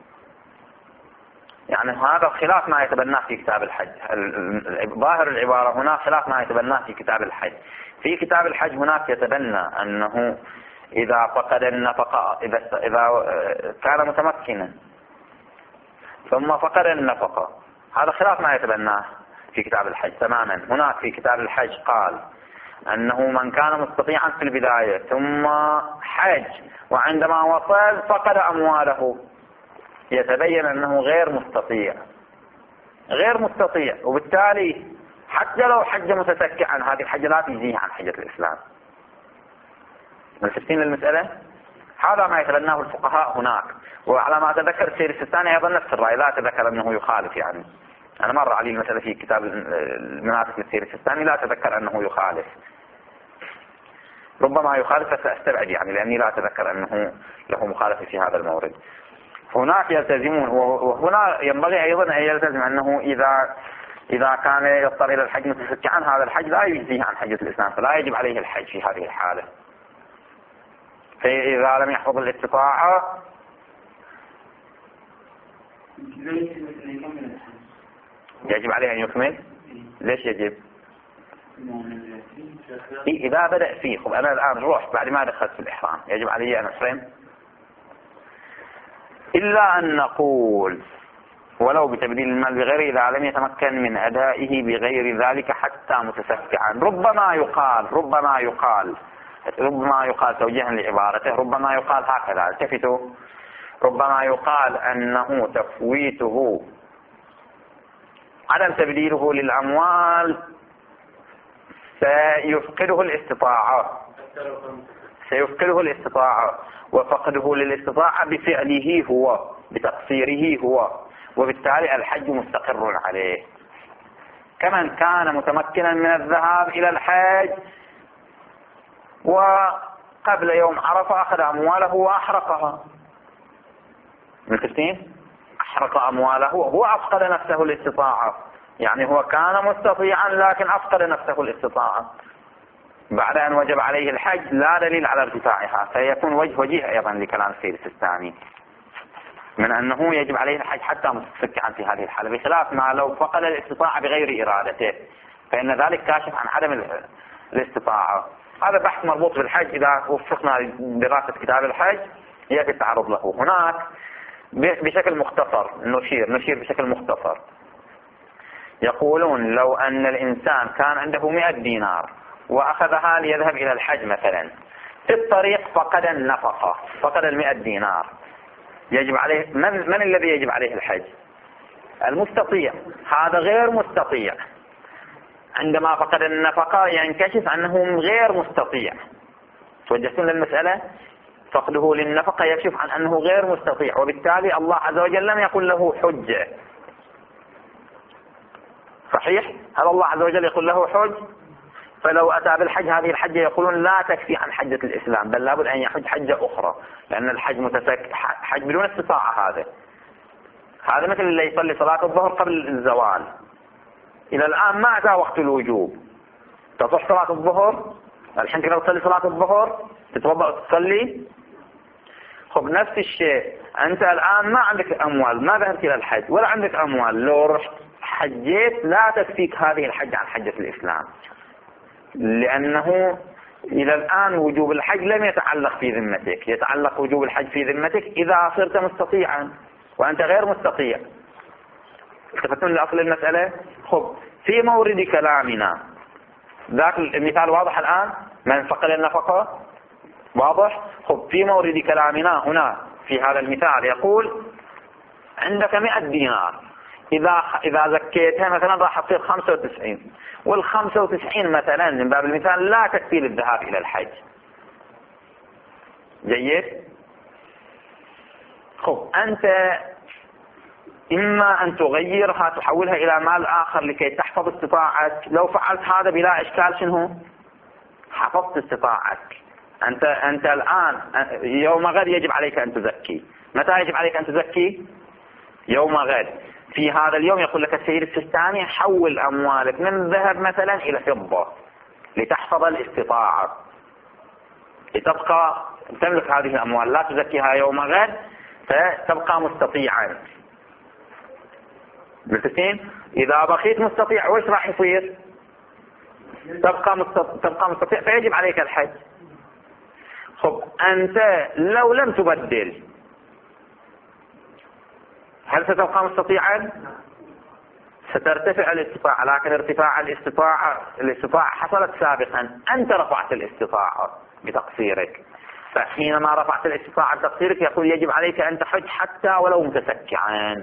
يعني هذا خلاف ما يتبناه في كتاب الحج. ظاهر العبارة هنا خلاف ما يتبناه في كتاب الحج. في كتاب الحج هناك يتبنى أنه إذا فقد النفقة، إذا إذا كان متمكنا ثم فقد النفقة، هذا خلاف ما يتبناه في كتاب الحج تماما. هناك في كتاب الحج قال أنه من كان مستطيعا في البداية ثم حج وعندما وصل فقد أمواله، يتبين أنه غير مستطيع غير مستطيع وبالتالي حتى لو حج متسكعا هذه الحجة لا تجزيه عن حجة الإسلام. ملفتين للمسألة؟ هذا ما يتبناه الفقهاء هناك. وعلى ما أتذكر السير السيستاني أيضا نفس الرأي، لا أتذكر أنه يخالف. يعني أنا مر علي المسألة في كتاب المناسك للسير السيستاني، لا أتذكر أنه يخالف. ربما يخالف فسأستبعد يعني، لأني لا أتذكر أنه له مخالفة في هذا المورد. هناك يلتزمون، وهنا ينبغي أيضا أن يلتزم أنه إذا إذا كان يضطر إلى الحج متسكعا هذا الحج لا يجزيه عن حجة الإسلام، فلا يجب عليه الحج في هذه الحالة. فإذا لم يحفظ الاستطاعة يجب عليه أن يكمل. ليش يجب؟ إذا بدأ فيه، خب أنا الآن روح بعد ما دخلت في الإحرام يجب علي أن أحرم، إلا أن نقول ولو بتبديل المال بغيره إذا لم يتمكن من أدائه بغير ذلك حتى متسكعا. ربما يقال ربما يقال ربما يقال توجيها لعبارته، ربما يقال هكذا، التفتوا، ربما يقال أنه تفويته عدم تبديله للأموال سيفقده الاستطاعة سيفقده الاستطاعة وفقده للاستطاعة بفعله هو، بتقصيره هو، وبالتالي الحج مستقر عليه. كمن كان متمكنا من الذهاب إلى الحج وقبل يوم عرفة أخذ أمواله وأحرقها، ملكتين أحرق أمواله وهو أفقد نفسه الاستطاعة، يعني هو كان مستطيعا لكن أفقد نفسه الاستطاعة بعد أن وجب عليه الحج، لا دليل على ارتفاعها، فيكون وجه وجيه أيضا لكلام السيد السيستاني من أنه يجب عليه الحج حتى متسكعا في هذه الحالة، بخلاف ما لو فقد الاستطاعة بغير إرادته فإن ذلك كاشف عن عدم الاستطاعة. هذا بحث مربوط بالحج، إذا وفقنا دراسة كتاب الحج يأتي التعرض له هناك بشكل مختصر. نشير نشير بشكل مختصر. يقولون لو أن الإنسان كان عنده مئة دينار وأخذها ليذهب إلى الحج مثلا، في الطريق فقد النفقة، فقد المئة دينار، يجب عليه من, من الذي يجب عليه الحج؟ المستطيع. هذا غير مستطيع، عندما فقد النفقة ينكشف أنه غير مستطيع، توجهتون للمسألة. فقده للنفقة يكشف عن أنه غير مستطيع، وبالتالي الله عز وجل لم يكن له حجة. صحيح؟ هل الله عز وجل يقول له حج؟ فلو أتى بالحج هذه الحجة يقولون لا تكفي عن حجة الإسلام، بل لابد أن يحج حجة أخرى، لأن الحج متسك حج بدون استطاعة. هذا هذا مثل اللي يصلي صلاة الظهر قبل الزوال، إلى الآن ما أتى وقت الوجوب، تصح صلاة الظهر الحين تقدر تصلي صلاة الظهر، تتوضأ وتصلي. خب نفس الشيء، أنت الآن ما عندك أموال، ما ذهبت إلى الحج ولا عندك أموال، لو رحت حجيت لا تكفيك هذه الحجة عن حجة الإسلام، لأنه إلى الآن وجوب الحج لم يتعلق في ذمتك. يتعلق وجوب الحج في ذمتك إذا صرت مستطيعا، وأنت غير مستطيع. التفتون لأصل المسألة. خب في مورد كلامنا ذاك المثال واضح الآن، من فقد النفقة واضح. خب في مورد كلامنا هنا في هذا المثال يقول عندك مئة دينار، إذا إذا زكيتها مثلا راح تصير خمسة وتسعين، والخمسة وتسعين مثلا من باب المثال لا تكفي للذهاب إلى الحج. جيد. خب أنت إما أن تغيرها تحولها إلى مال آخر لكي تحفظ استطاعتك. لو فعلت هذا بلا إشكال شنو؟ حفظت استطاعتك. أنت أنت الآن يوم غد يجب عليك أن تزكي. متى يجب عليك أن تزكي؟ يوم غد. في هذا اليوم يقول لك السيد السيستاني حول أموالك من الذهب مثلا إلى فضة لتحفظ الاستطاعة، لتبقى تملك هذه الأموال، لا تزكيها يوم غد فتبقى مستطيعا. بالتسين إذا بقيت مستطيع وش راح يصير؟ تبقى مستطيع, تبقى مستطيع فيجب عليك الحج. خب أنت لو لم تبدل هل ستبقى مستطيعا؟ سترتفع الاستطاعة، لكن ارتفاع الاستطاعة الاستطاعة حصلت سابقا، أنت رفعت الاستطاعة بتقصيرك. فحينما رفعت الاستطاعة بتقصيرك يقول يجب عليك أن تحج حتى ولو متسكعا.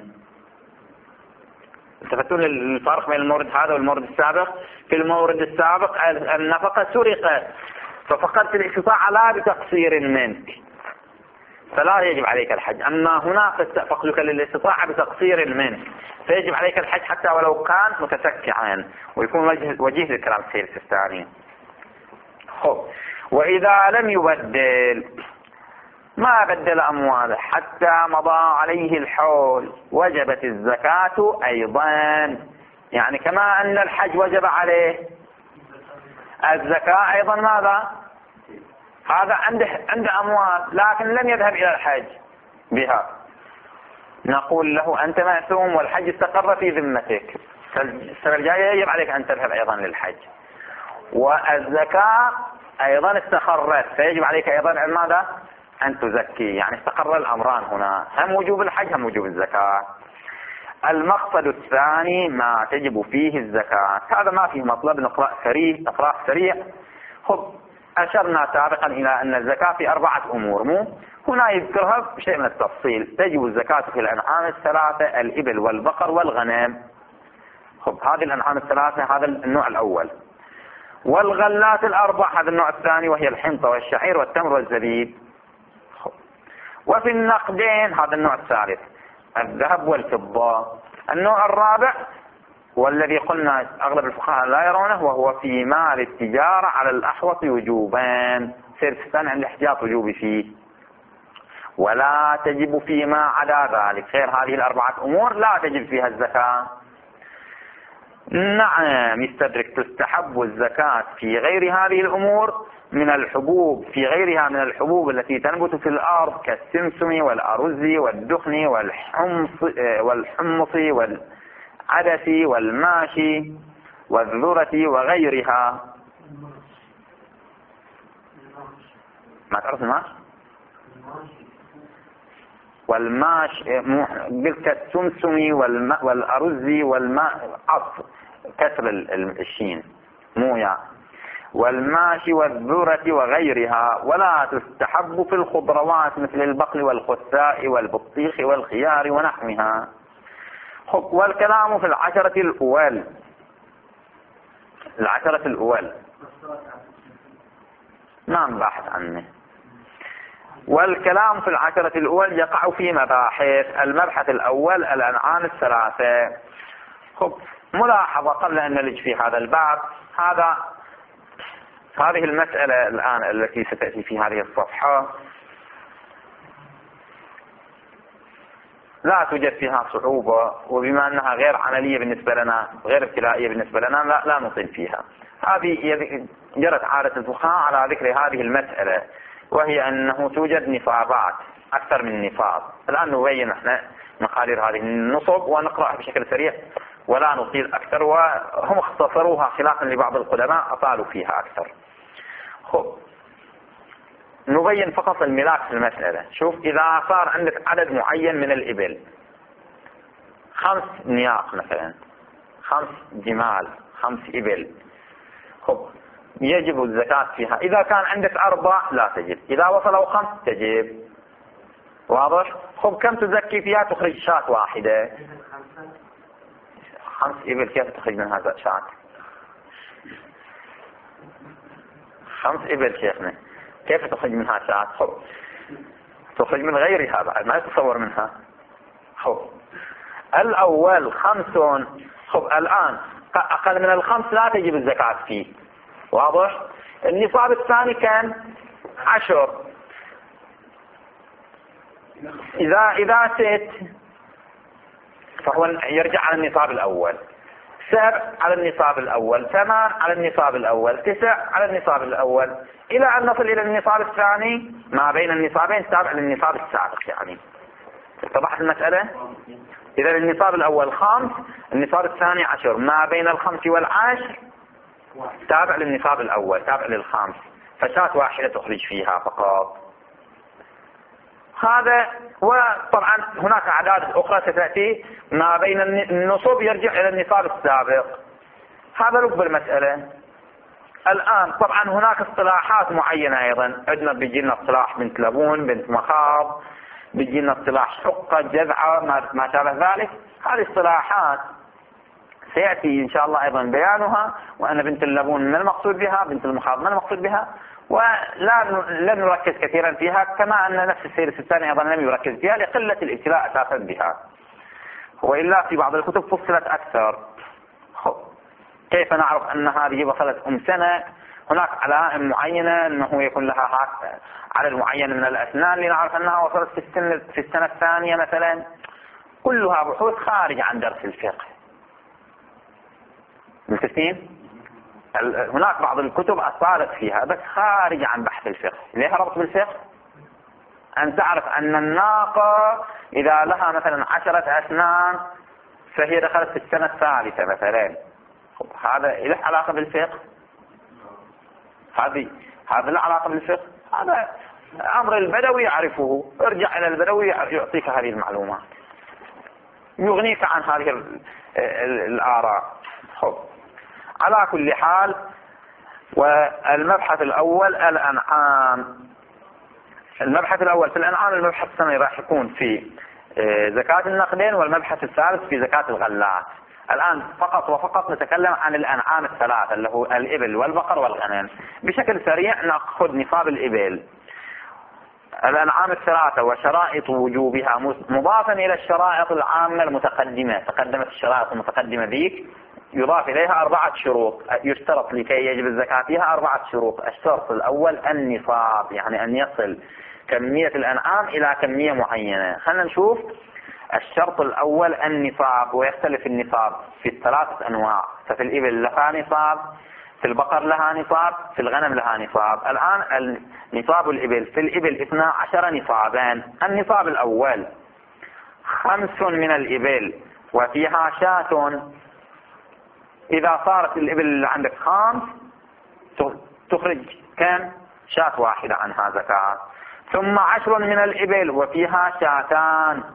التفتون للفرق بين المورد هذا والمورد السابق. في المورد السابق النفقة سرقت ففقدت الاستطاعة لا بتقصير منك فلا يجب عليك الحج. أما هنا فقدك للاستطاعة بتقصير منك فيجب عليك الحج حتى ولو كان متسكعا، ويكون وجه وجيه للكلام السيد السيستاني. خب وإذا لم يبدل، ما بدل أمواله حتى مضى عليه الحول وجبت الزكاة أيضا. يعني كما أن الحج وجب عليه الزكاة أيضا ماذا؟ هذا عنده عنده أموال لكن لم يذهب إلى الحج بها، نقول له أنت مأثوم والحج استقر في ذمتك، السنة الجاية يجب عليك أن تذهب أيضا للحج. والزكاة أيضا استقرت فيجب عليك أيضا ماذا؟ أن تزكي. يعني استقر الأمران هنا، هم وجوب الحج هم وجوب الزكاة. المقصد الثاني ما تجب فيه الزكاة، هذا ما فيه مطلب، نقرأ سريع تقرأ سريع. خب أشرنا سابقا إلى أن الزكاة في أربعة أمور، مو هنا يذكرها بشيء من التفصيل. تجب الزكاة في الأنعام الثلاثة، الإبل والبقر والغنم. خب هذه الأنعام الثلاثة هذا النوع الأول. والغلات الأربع هذا النوع الثاني، وهي الحنطة والشعير والتمر والزبيب. وفي النقدين هذا النوع الثالث، الذهب والفضة. النوع الرابع والذي قلنا أغلب الفقهاء لا يرونه، وهو في مال التجارة على الأحوط وجوبان، سيرتان عند الاحتياط وجوبي فيه، ولا تجب فيما عدا ذلك. غير هذه الأربعة أمور لا تجب فيها الزكاة. نعم يستدرك تستحب الزكاة في غير هذه الأمور من الحبوب، في غيرها من الحبوب التي تنبت في الأرض كالسمسم والأرز والدخن والحمص والحمص والعدس والماشي والذرة وغيرها. ما تعرف الماش؟ والماش قلت كالسمسم والأرز والماء عطف كسر الشين مو يا والماشي والذرة وغيرها. ولا تستحب في الخضروات مثل البقل والخساء والبطيخ والخيار ونحوها. والكلام في العشرة الأول. العشرة الأول ما نباحث عنه. والكلام في العشرة الأول يقع في مباحث. المبحث الأول الأنعام الثلاثة. خب ملاحظة قبل أن نلج في هذا الباب، هذا هذه المسألة الآن التي ستأتي في هذه الصفحة لا توجد فيها صعوبة، وبما أنها غير عملية بالنسبة لنا، غير ابتدائية بالنسبة لنا، لا, لا نطيل فيها. هذه جرت عادة الفقهاء على ذكر هذه المسألة، وهي أنه توجد نصابات أكثر من نصاب. الآن نبين احنا مقادير هذه النصب ونقرأها بشكل سريع ولا نطيل أكثر، وهم اختصروها خلافا لبعض القدماء أطالوا فيها أكثر. خب نبين فقط الملاك في المسألة. شوف، إذا صار عندك عدد معين من الإبل، خمس نياق مثلا، خمس جمال، خمس إبل، خب يجب الزكاة فيها. إذا كان عندك أربع لا تجب، إذا وصلوا خمس تجب. واضح؟ خب كم تزكي فيها؟ تخرج شاة واحدة. خمس إبل كيف تخرج منها شاة؟ خمس إبل شيخنا كيف تخرج منها شاة؟ خب تخرج من غيرها بعد، ما يتصور منها. خب الأول خمس، خب الآن أقل من الخمس لا تجب الزكاة فيه. واضح؟ النصاب الثاني كان عشر. إذا إذا ست فهو يرجع على النصاب الأول، سبع على النصاب الأول، ثمان على النصاب الأول، تسع على النصاب الأول، إلى أن نصل إلى النصاب الثاني ما بين النصابين تابع للنصاب السابق. يعني اتضحت المسألة؟ إذا النصاب الأول خمس، النصاب الثاني عشر، ما بين الخمس والعشر تابع للنصاب الأول، تابع للخامس، فشاة واحدة تخرج فيها فقط. هذا. وطبعا هناك أعداد أخرى ستأتي ما بين النصب يرجع إلى النصاب السابق. هذا لب المسألة. الآن طبعا هناك اصطلاحات معينة أيضا. عندنا بيجينا اصطلاح بنت لبون، بنت مخاض، بيجينا اصطلاح حقة، جذعة، ما شابه ذلك. هذه اصطلاحات سيأتي إن شاء الله أيضا بيانها، وأن بنت اللبون ما المقصود بها، بنت المخاض ما المقصود بها، ولا لن نركز كثيرا فيها، كما أن نفس السير الثاني أيضا لم يركز فيها لقلة الابتلاء أساسا بها، وإلا في بعض الكتب فصلت أكثر. كيف نعرف أن هذه وصلت أم سنة؟ هناك علائم معينة أنه يكون لها عدد معين من الأسنان لنعرف أنها وصلت في السنة, في السنة الثانية مثلا. كلها بحوث خارج عن درس الفقه. متفقين؟ هناك بعض الكتب أصالت فيها بس خارج عن بحث الفقه. ليه ربط بالفقه؟ أن تعرف أن الناقة إذا لها مثلا عشرة أسنان فهي دخلت في السنة الثالثة مثلا. هذا له علاقة بالفقه؟ هذه هذا له علاقة بالفقه؟ هذا أمر البدوي يعرفه. ارجع إلى البدوي يعطيك هذه المعلومات، يغنيك عن هذه الآراء. خب على كل حال، والمبحث الأول الأنعام. المبحث الأول في الأنعام، المبحث الثاني راح يكون في زكاة النقدين، والمبحث الثالث في زكاة الغلات. الآن فقط وفقط نتكلم عن الأنعام الثلاثة اللي هو الإبل والبقر والغنم. بشكل سريع نأخذ نصاب الإبل. الأنعام الثلاثة وشرائط وجوبها مضافا إلى الشرائط العامة المتقدمة. تقدمت الشرائط المتقدمة ذيك، يضاف إليها أربعة شروط يشترط لكي يجب الزكاة فيها. أربعة شروط. الشرط الأول النصاب، يعني أن يصل كمية الأنعام إلى كمية معينة. خلينا نشوف. الشرط الأول النصاب، ويختلف النصاب في الثلاثة أنواع. ففي الإبل لها نصاب، في البقر لها نصاب، في الغنم لها نصاب. الآن نصاب الإبل. في الإبل اثنا عشر نصابان. النصاب الأول خمس من الإبل وفيها شاة. إذا صارت الإبل اللي عندك خامس تخرج كم؟ شاة واحدة عنها زكاة. ثم عشر من الإبل وفيها شاتان.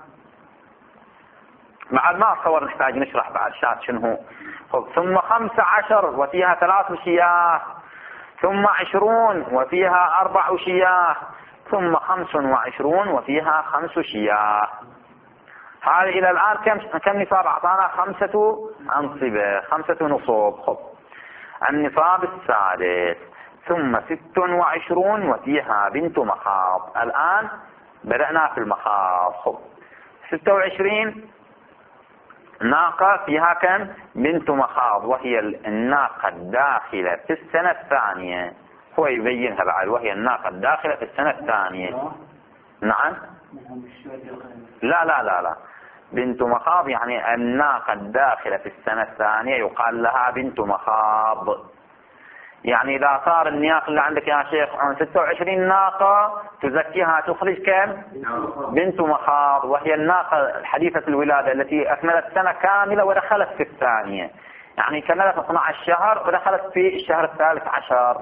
بعد ما أتصور نحتاج نشرح بعد شاة شنو. ثم خمس عشر وفيها ثلاث شياه. ثم عشرون وفيها أربع شياه. ثم خمس وعشرون وفيها خمس شياه. هذه إلى الآن كم كم نصاب أعطانا؟ خمسة أنصبة، خمسة نصوب. خب النصاب السادس ثم ست وعشرون وفيها بنت مخاض. الآن بدأنا في المخاض. خب ستة وعشرين ناقة فيها كم؟ بنت مخاض، وهي الناقة الداخلة في السنة الثانية. هو يبينها بعد، وهي الناقة الداخلة في السنة الثانية. نعم. لا لا لا لا بنت مخاض يعني الناقة الداخلة في السنة الثانية يقال لها بنت مخاض. يعني إذا صار النياق اللي عندك يا شيخ عن ستة وعشرين ناقة تزكيها تخرج كم؟ بنت مخاض، وهي الناقة الحديثة الولادة التي أكملت سنة كاملة ودخلت في الثانية، يعني كملت اثني عشر شهر ودخلت في الشهر الثالث عشر.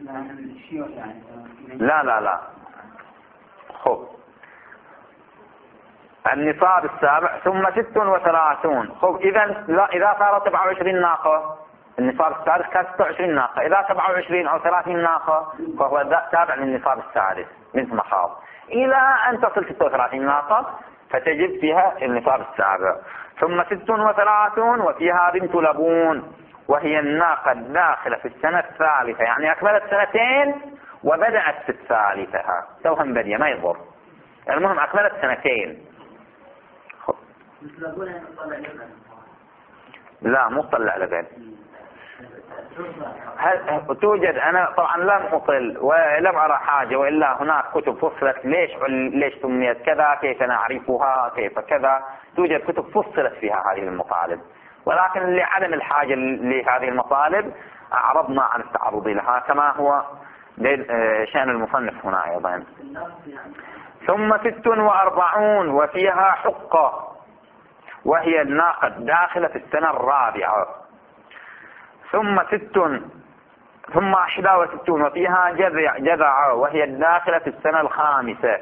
لا لا لا خب النصاب السابع ثم ست وثلاثون. خب إذا لا إذا صارت سبعة وعشرين ناقة النصاب السادس كان ستة وعشرين ناقة، إذا سبعة وعشرين أو ثلاثين ناقة فهو تابع للنصاب السادس بنت مخاض، إلى أن تصل ستة وثلاثين ناقة فتجد فيها النصاب السابع. ثم ست وثلاثون وفيها بنت لبون، وهي الناقة الداخلة في السنة الثالثة، يعني أكملت سنتين وبدأت في الثالثة توهم بدية ما يضر، المهم أكملت سنتين. لا مو طلع لبن. هل توجد؟ أنا طبعا لم أطل ولم أرى حاجة، وإلا هناك كتب فصلت ليش ليش سميت كذا، كيف نعرفها، كيف كذا. توجد كتب فصلت فيها هذه المطالب، ولكن لعدم الحاجة لهذه المطالب أعرضنا عن التعرض لها كما هو شأن المصنف هنا أيضا. ثم ست وأربعون وفيها حقة، وهي الناقة الداخلة في السنة الرابعة. ثم ست ثم إحدى وستون وفيها جذع جذع وهي الداخلة في السنة الخامسة.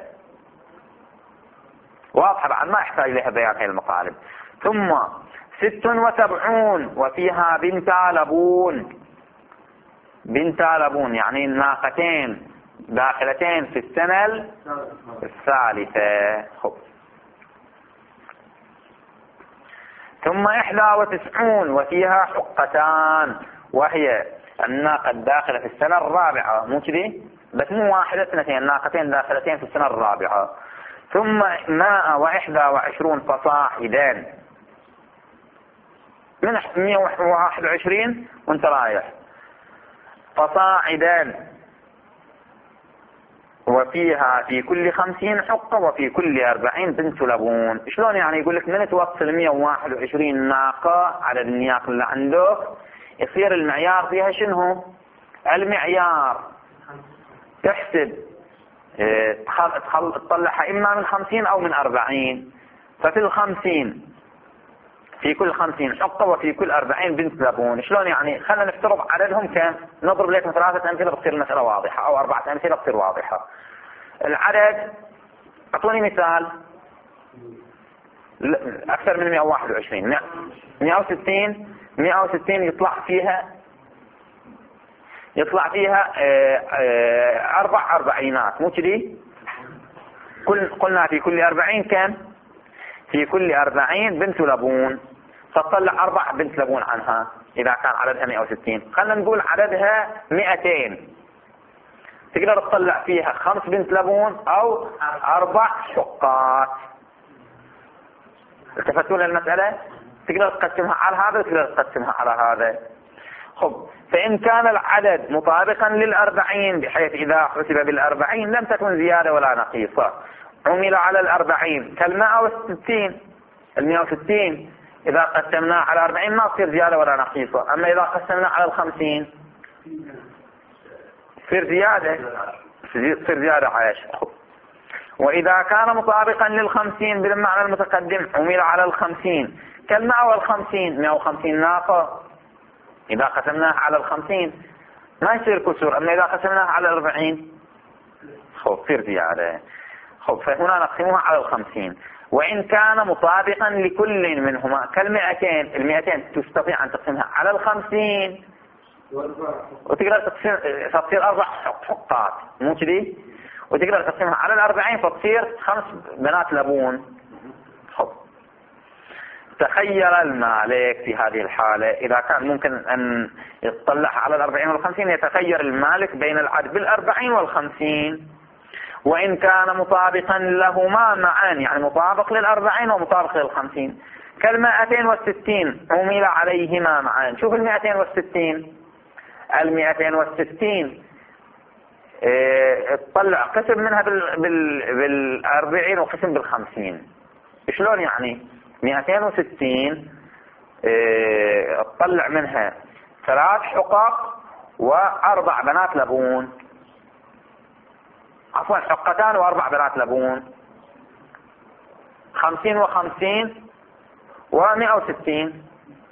واضح بعد ما يحتاج لها بيان هذه المطالب. ثم ست وسبعون وفيها بنتا لبون. بنتا لبون يعني الناقتين داخلتين في السنة الثالثة. خب. ثم إحدى وتسعون وفيها حقتان، وهي الناقة الداخلة في السنة الرابعة، مو كذي بس مو واحدة اثنتين، الناقتين داخلتين في السنة الرابعة. ثم ماء وإحدى وعشرون فصاعدا، من مئة وواحد وعشرين وانت رايح فصاعدا، وفيها في كل خمسين حقة وفي كل أربعين بنت لبون. شلون يعني؟ يقول لك من توصل مئة وواحد وعشرين ناقة على النياق اللي عندك يصير المعيار فيها شنو؟ المعيار تحسب اه تطلعها إما من خمسين أو من أربعين. ففي الخمسين في كل خمسين حقة وفي كل أربعين بنت لبون. شلون يعني؟ خلنا نفترض عددهم كم، نضرب لكم ثلاثة أمثلة بتصير المسألة واضحة، أو أربعة أمثلة بتصير واضحة. العدد أعطوني مثال. أكثر من مئة وواحد وعشرين، مئة وستين مئة وستين يطلع فيها يطلع فيها أربع أربعينات، مو كذي؟ كل قلنا في كل أربعين كم؟ في كل أربعين بنت لبون، فتطلع أربع بنت لبون عنها إذا كان عددها مئة وستين. خلنا نقول عددها مئتين، تقدر تطلع فيها خمس بنت لبون أو أربع حقات. التفتون للمسألة؟ تقدر تقسمها على هذا وتقدر تقسمها على هذا. خب، فإن كان العدد مطابقا للأربعين بحيث إذا حسب بالأربعين لم تكن زيادة ولا نقيصة عمل على الأربعين كالمئة وستين. المئة وستين إذا قسمناه على أربعين ما تصير زيادة ولا نقيصة، أما إذا قسمناه على الخمسين تصير زيادة تصير زيادة عشر. وإذا كان مطابقا للخمسين بالمعنى المتقدم عمل على الخمسين كالمئة والخمسين. مئة وخمسين ناقة إذا قسمناه على الخمسين ما يصير كسور، أما إذا قسمناه على الأربعين خب تصير زيادة. خب، فهنا نقسمها على الخمسين. وإن كان مطابقا لكل منهما كالمئتين، المئتين تستطيع أن تقسمها على الخمسين وتقدر تقسم تصير أربع حقات، مو كذي؟ وتقدر تقسمها على الأربعين فتصير خمس بنات لبون. خب، تخير المالك في هذه الحالة، إذا كان ممكن أن يطلع على الأربعين والخمسين، يتخير المالك بين العد بالأربعين والخمسين، وإن كان مطابقا لهما معا، يعني مطابق للأربعين ومطابق للخمسين، كالمائتين والستين عمل عليهما معا. شوف المائتين والستين، المائتين والستين اه تطلع قسم منها بال بال بالأربعين وقسم بالخمسين. شلون يعني؟ مائتين وستين اه تطلع منها ثلاث حقق وأربع بنات لبون، عفوا حقتان وأربع بنات لبون، خمسين وخمسين ومائة وستين.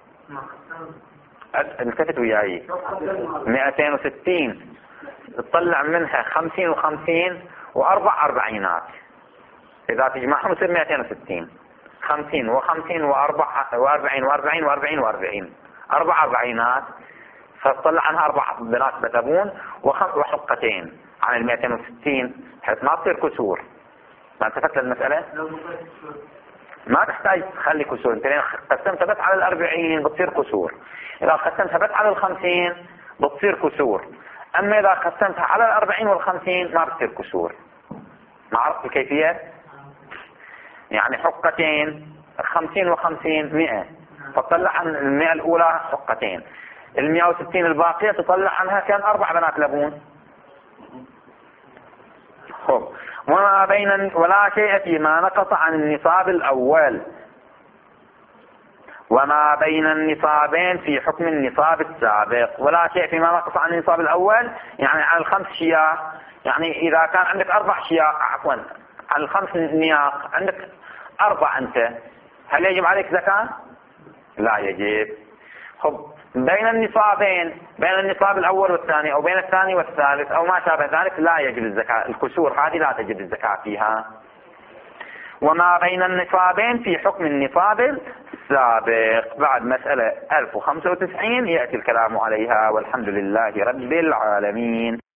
التفت وياي، مائتين وستين تطلع منها خمسين وخمسين وأربع أربعينات، إذا تجمعهم يصير مائتين وستين. خمسين وخمسين وأربع وأربعين وأربعين وأربعين وأربعين، أربع أربعينات، فتطلع عنها أربع بنات بتبون وحقتين عن المائتين وستين، بحيث ما تصير كسور. ما التفت للمسألة؟ ما تحتاج تخلي كسور، انت قسمتها بس على الأربعين بتصير كسور، إذا قسمتها بس على الخمسين بتصير كسور، أما إذا قسمتها على الأربعين والخمسين ما بتصير كسور. ما عرفت الكيفية؟ يعني حقتين، خمسين وخمسين مئة، فتطلع عن المئة الأولى حقتين، المئة وستين الباقية تطلع عنها كان أربع بنات لبون. خب، وما بين ولا شيء فيما نقص عن النصاب الأول، وما بين النصابين في حكم النصاب السابق. ولا شيء فيما نقص عن النصاب الأول يعني عن الخمس شياع، يعني إذا كان عندك أربع شياع، عفوا عن الخمس نياق عندك أربع أنت، هل يجب عليك زكاة؟ لا يجب. خب، بين النصابين، بين النصاب الأول والثاني أو بين الثاني والثالث أو ما شابه ذلك لا يجب الزكاة، الكسور هذه لا تجب الزكاة فيها. وما بين النصابين في حكم النصاب السابق. بعد مسألة ألف وخمسة وتسعين يأتي الكلام عليها، والحمد لله رب العالمين.